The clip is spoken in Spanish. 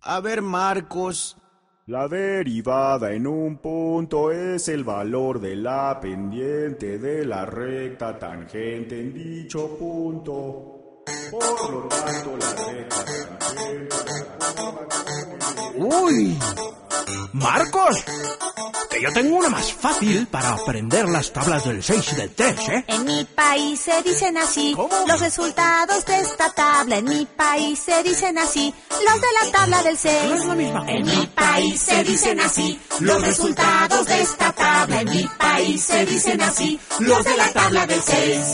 A ver, Marcos. La derivada en un punto es el valor de la pendiente de la recta tangente en dicho punto. Por lo tanto, la recta tangente... ¡Uy! ¡Marcos! Que yo tengo una más fácil para aprender las tablas del 6 y del 3, ¿eh? En mi país se dicen así. ¿Cómo? Los resultados de esta tabla. En mi país se dicen así. Los de la tabla del 6. No es la misma. En mi país se dicen así. Los resultados de esta tabla. En mi país se dicen así. Los de la tabla del 6.